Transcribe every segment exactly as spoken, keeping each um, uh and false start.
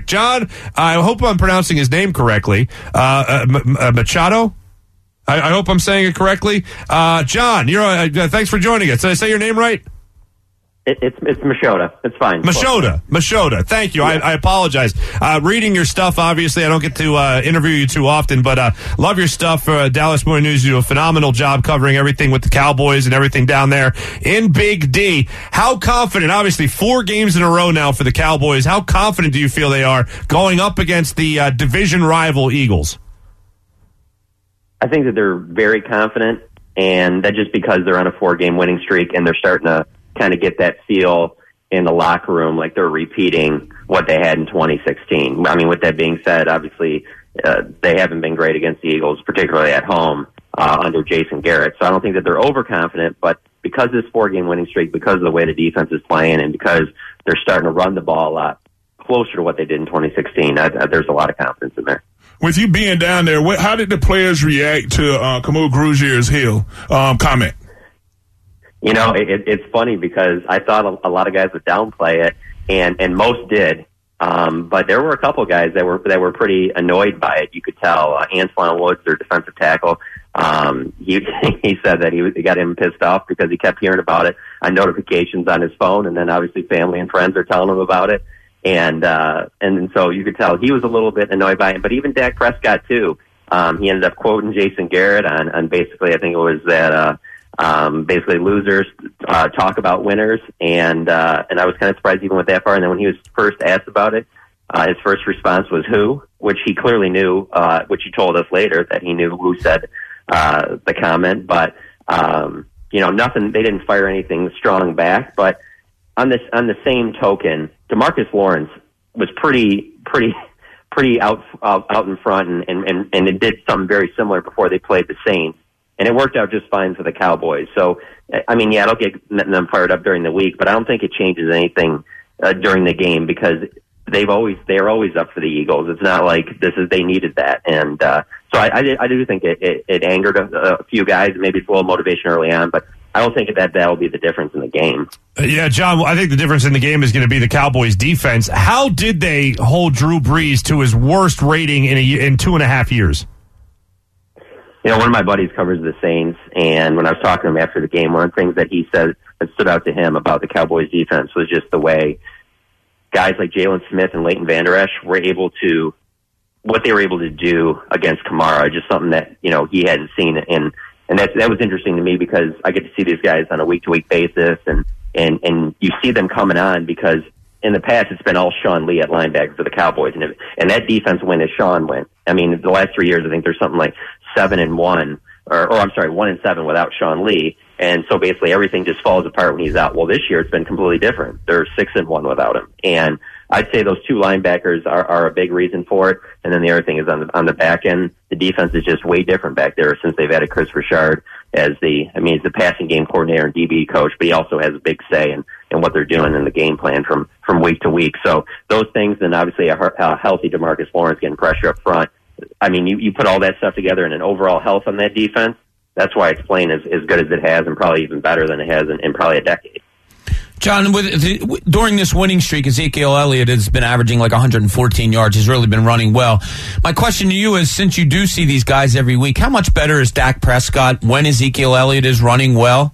John, I hope I'm pronouncing his name correctly. Uh, uh, M- uh Machado? I, I hope I'm saying it correctly. Uh, John, you're, uh, thanks for joining us. Did I say your name right? It, it's it's Machota. It's fine. Machota. Machota. Thank you. Yeah. I, I apologize. Uh, reading your stuff, obviously, I don't get to uh, interview you too often, but uh, love your stuff. Uh, Dallas Morning News, you do a phenomenal job covering everything with the Cowboys and everything down there in Big D. How confident, obviously, four games in a row now for the Cowboys, how confident do you feel they are going up against the uh, division rival Eagles? I think that they're very confident, and that's just because they're on a four-game winning streak, and they're starting to kind of get that feel in the locker room like they're repeating what they had in twenty sixteen. I mean, with that being said, obviously, uh, they haven't been great against the Eagles, particularly at home uh, under Jason Garrett. So I don't think that they're overconfident, but because of this four-game winning streak, because of the way the defense is playing, and because they're starting to run the ball a lot closer to what they did in twenty sixteen, I, I, there's a lot of confidence in there. With you being down there, what, how did the players react to uh, Kamu Gruzier's heel um, comment? You know, it, it's funny because I thought a, a lot of guys would downplay it, and, and most did. Um, but there were a couple guys that were that were pretty annoyed by it. You could tell. Uh, Antoine Woods, their defensive tackle, um, he he said that he, he got him pissed off because he kept hearing about it on notifications on his phone, and then obviously family and friends are telling him about it. And uh, and so you could tell he was a little bit annoyed by it. But even Dak Prescott too. Um, he ended up quoting Jason Garrett on, on basically, I think it was that uh, um, basically losers uh, talk about winners. And uh, and I was kind of surprised even went that far. And then when he was first asked about it, uh, his first response was who, which he clearly knew, uh, which he told us later that he knew who said uh, the comment. But um, you know, nothing. They didn't fire anything strong back, but. On this, on the same token, DeMarcus Lawrence was pretty, pretty, pretty out, out, out in front, and, and, and it did something very similar before they played the Saints, and it worked out just fine for the Cowboys. So, I mean, yeah, it'll get them fired up during the week, but I don't think it changes anything uh, during the game because they've always, they're always up for the Eagles. It's not like this is they needed that, and uh, so I, I, did, I do think it, it, it angered a, a few guys. Maybe it's a little motivation early on, but. I don't think that that'll be the difference in the game. Uh, yeah, John, I think the difference in the game is going to be the Cowboys' defense. How did they hold Drew Brees to his worst rating in a, in two and a half years? You know, one of my buddies covers the Saints, and when I was talking to him after the game, one of the things that he said that stood out to him about the Cowboys' defense was just the way guys like Jalen Smith and Leighton Vander Esch were able to, what they were able to do against Kamara, just something that, you know, he hadn't seen in And that that was interesting to me because I get to see these guys on a week-to-week basis, and, and, and you see them coming on because in the past it's been all Sean Lee at linebacker for the Cowboys, and, it, and that defense went as Sean went. I mean, the last three years I think there's something like seven and one, or, or I'm sorry, one and seven without Sean Lee, and so basically everything just falls apart when he's out. Well, this year it's been completely different. They're six and one without him, and I'd say those two linebackers are, are a big reason for it. And then the other thing is on the, on the back end, the defense is just way different back there since they've added Chris Richard as the, I mean, he's the passing game coordinator and D B coach, but he also has a big say in, in what they're doing in the game plan from, from week to week. So those things, and obviously a, a healthy DeMarcus Lawrence getting pressure up front. I mean, you, you put all that stuff together and an overall health on that defense, that's why it's playing as, as good as it has and probably even better than it has in, in probably a decade. John, with the, during this winning streak, Ezekiel Elliott has been averaging like one hundred fourteen yards. He's really been running well. My question to you is, since you do see these guys every week, how much better is Dak Prescott when Ezekiel Elliott is running well?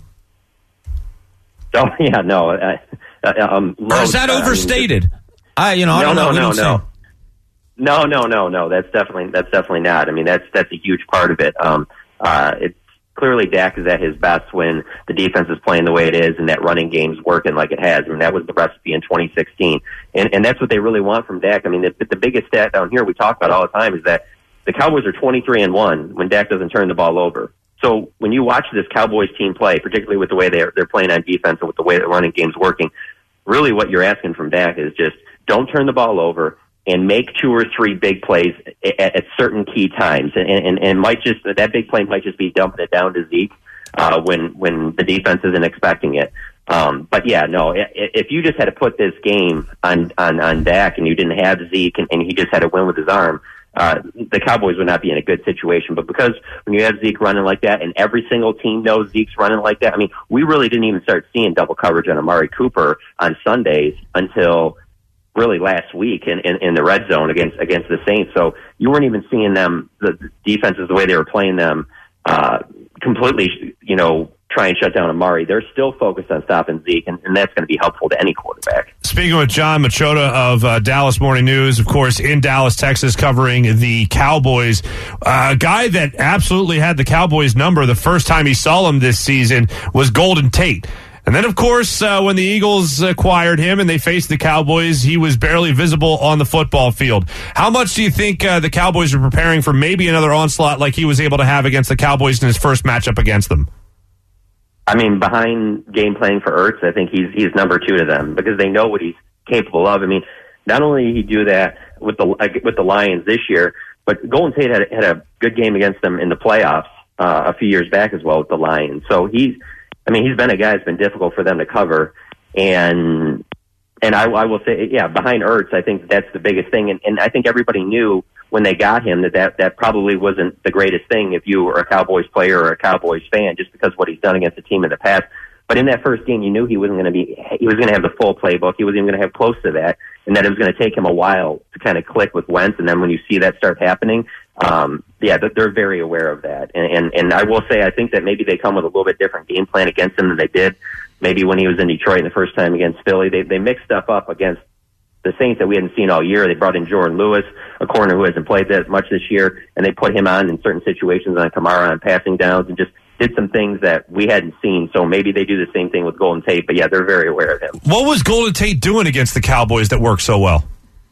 Oh, yeah, no. Uh, um, or is that overstated? I, you know, I don't no, know. No, no, no. No, no, no, no. That's definitely, that's definitely not. I mean, that's, that's a huge part of it. Um, uh, it's, Clearly, Dak is at his best when the defense is playing the way it is and that running game's working like it has. I mean, that was the recipe in twenty sixteen. And, and that's what they really want from Dak. I mean, the, the biggest stat down here we talk about all the time is that the Cowboys are twenty-three and one when Dak doesn't turn the ball over. So when you watch this Cowboys team play, particularly with the way they're, they're playing on defense and with the way the running game's working, really what you're asking from Dak is just don't turn the ball over and make two or three big plays at, at certain key times. And, and, and might just, that big play might just be dumping it down to Zeke, uh, when, when the defense isn't expecting it. Um, but yeah, no, if you just had to put this game on, on, on Dak and you didn't have Zeke and, and he just had to win with his arm, uh, the Cowboys would not be in a good situation. But because when you have Zeke running like that and every single team knows Zeke's running like that, I mean, we really didn't even start seeing double coverage on Amari Cooper on Sundays until really last week in, in, in the red zone against against the Saints. So you weren't even seeing them, the defenses, the way they were playing them, uh, completely, you know, try and shut down Amari. They're still focused on stopping Zeke, and, and that's going to be helpful to any quarterback. Speaking with John Machota of uh, Dallas Morning News, of course, in Dallas, Texas, covering the Cowboys. A uh, guy that absolutely had the Cowboys number the first time he saw him this season was Golden Tate. And then, of course, uh, when the Eagles acquired him and they faced the Cowboys, he was barely visible on the football field. How much do you think uh, the Cowboys are preparing for maybe another onslaught like he was able to have against the Cowboys in his first matchup against them? I mean, behind game planning for Ertz, I think he's he's number two to them because they know what he's capable of. I mean, not only did he do that with the with the Lions this year, but Golden Tate had had a good game against them in the playoffs uh, a few years back as well with the Lions. So he's, I mean, he's been a guy that's been difficult for them to cover, and and I, I will say, yeah, behind Ertz, I think that's the biggest thing, and, and I think everybody knew when they got him that, that that probably wasn't the greatest thing if you were a Cowboys player or a Cowboys fan, just because of what he's done against the team in the past. But in that first game, you knew he wasn't going to be, he was going to have the full playbook. He wasn't even going to have close to that, and that it was going to take him a while to kind of click with Wentz. And then when you see that start happening, um, yeah, they're very aware of that. And, and and I will say, I think that maybe they come with a little bit different game plan against him than they did maybe when he was in Detroit the first time against Philly. They they mixed stuff up against the Saints that we hadn't seen all year. They brought in Jordan Lewis, a corner who hasn't played that much this year, and they put him on in certain situations on Kamara on passing downs and just did some things that we hadn't seen. So maybe they do the same thing with Golden Tate, but yeah, they're very aware of him. What was Golden Tate doing against the Cowboys that worked so well?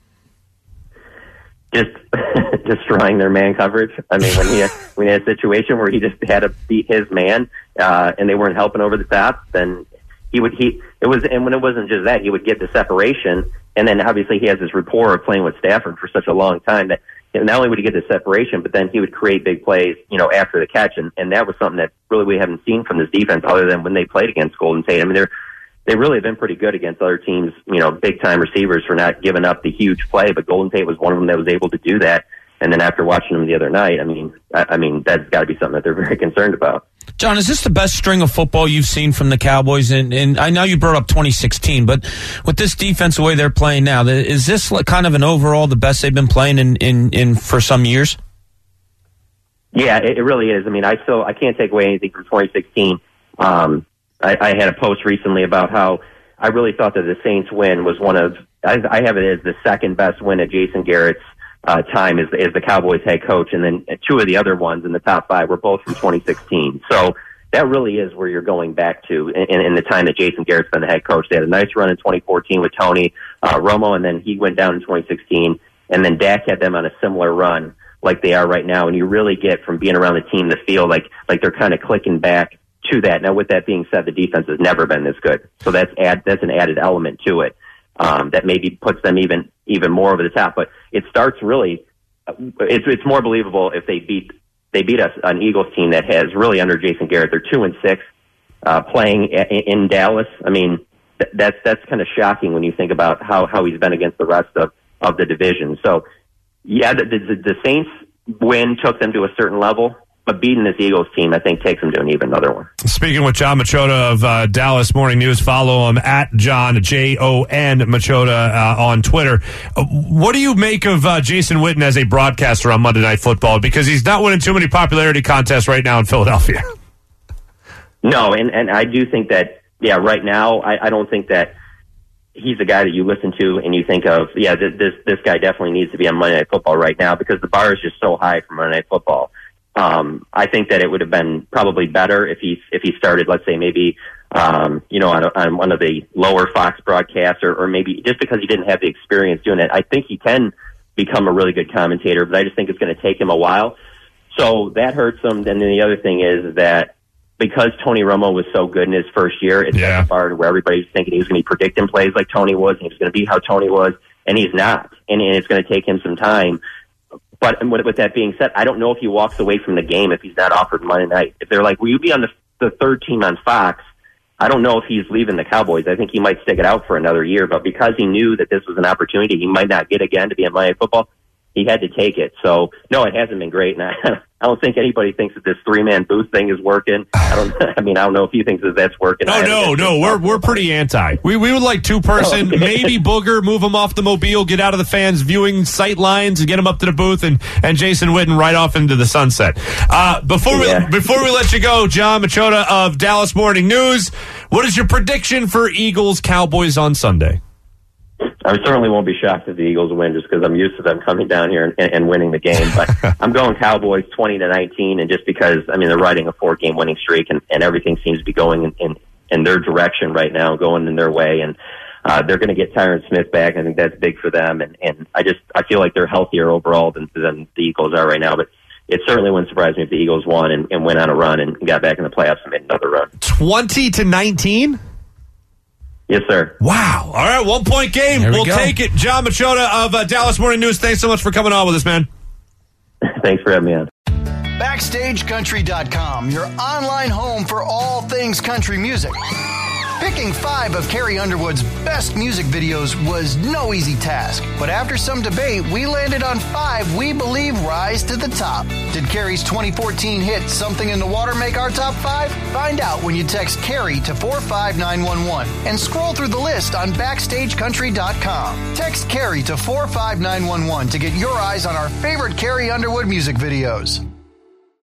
Just destroying their man coverage. I mean, when he had, when he had a situation where he just had to beat his man, uh, and they weren't helping over the top, then he would, he, it was, and when it wasn't just that, he would get the separation. And then obviously he has this rapport of playing with Stafford for such a long time that not only would he get the separation, but then he would create big plays, you know, after the catch. And, and that was something that really we haven't seen from this defense other than when they played against Golden Tate. I mean, they're, they really have been pretty good against other teams, you know, big time receivers for not giving up the huge play, but Golden Tate was one of them that was able to do that. And then after watching him the other night, I mean, I, I mean, that's got to be something that they're very concerned about. John, is this the best string of football you've seen from the Cowboys? And, and I know you brought up twenty sixteen, but with this defense, the way they're playing now, is this like kind of an overall the best they've been playing in, in, in for some years? Yeah, it, it really is. I mean, I still I can't take away anything from twenty sixteen. Um, I, I had a post recently about how I really thought that the Saints win was one of I, I have it as the second best win of Jason Garrett's Uh, time as, as the Cowboys head coach, and then two of the other ones in the top five were both from twenty sixteen. So that really is where you're going back to in, in the time that Jason Garrett's been the head coach. They had a nice run in twenty fourteen with Tony uh, Romo, and then he went down in twenty sixteen, and then Dak had them on a similar run like they are right now. And you really get from being around the team the feel like like they're kind of clicking back to that. Now, with that being said, the defense has never been this good, so that's add that's an added element to it. Um, that maybe puts them even even more over the top. But it starts really, it's it's more believable if they beat they beat us an Eagles team that has really under Jason Garrett. They're two and six, uh, playing in, in Dallas. I mean, th- that's that's kind of shocking when you think about how, how he's been against the rest of, of the division. So, yeah, the, the, the Saints win took them to a certain level. But beating this Eagles team, I think, takes them to an even another one. Speaking with John Machota of uh, Dallas Morning News, follow him at John, J O N, Machota uh, on Twitter. Uh, what do you make of uh, Jason Witten as a broadcaster on Monday Night Football? Because he's not winning too many popularity contests right now in Philadelphia. No, and, and I do think that, yeah, right now, I, I don't think that he's a guy that you listen to and you think of, yeah, this, this, this guy definitely needs to be on Monday Night Football right now because the bar is just so high for Monday Night Football. Um, I think that it would have been probably better if he if he started, let's say, maybe um, you know, on, a, on one of the lower Fox broadcasts, or, or maybe just because he didn't have the experience doing it. I think he can become a really good commentator, but I just think it's going to take him a while. So that hurts him. And then the other thing is that because Tony Romo was so good in his first year, it's yeah. far to where everybody's thinking he was going to be predicting plays like Tony was, and he was going to be how Tony was, and he's not. And, and it's going to take him some time. But with that being said, I don't know if he walks away from the game if he's not offered Monday night. If they're like, will you be on the, the third team on Fox? I don't know if he's leaving the Cowboys. I think he might stick it out for another year. But because he knew that this was an opportunity he might not get again to be on Monday Night Football, he had to take it. So, no, it hasn't been great. And I, I don't think anybody thinks that this three-man booth thing is working. I don't. I mean, I don't know if he thinks that that's working. No, no, no. We're we're pretty anti. We we would like two person, okay. maybe Booger, move him off the mobile, get out of the fans' viewing sight lines, and get him up to the booth, and, and Jason Witten right off into the sunset. Uh, before we Yeah. before we let you go, John Machota of Dallas Morning News, what is your prediction for Eagles Cowboys on Sunday? I certainly won't be shocked if the Eagles win, just because I'm used to them coming down here and, and winning the game. But I'm going Cowboys twenty to nineteen, and just because I mean they're riding a four-game winning streak, and, and everything seems to be going in, in, in their direction right now, going in their way, and uh, they're going to get Tyron Smith back. I think that's big for them, and, and I just I feel like they're healthier overall than, than the Eagles are right now. But it certainly wouldn't surprise me if the Eagles won and, and went on a run and got back in the playoffs and made another run. Twenty to nineteen. Yes, sir. Wow. All right, one-point game. There we We'll go. take it. John Machota of uh, Dallas Morning News, thanks so much for coming on with us, man. Thanks for having me on. Backstage Country dot com, your online home for all things country music. Picking five of Carrie Underwood's best music videos was no easy task, but after some debate, we landed on five we believe rise to the top. Did Carrie's twenty fourteen hit Something in the Water make our top five? Find out when you text Carrie to four five nine one one and scroll through the list on Backstage Country dot com. Text Carrie to four five nine one one to get your eyes on our favorite Carrie Underwood music videos.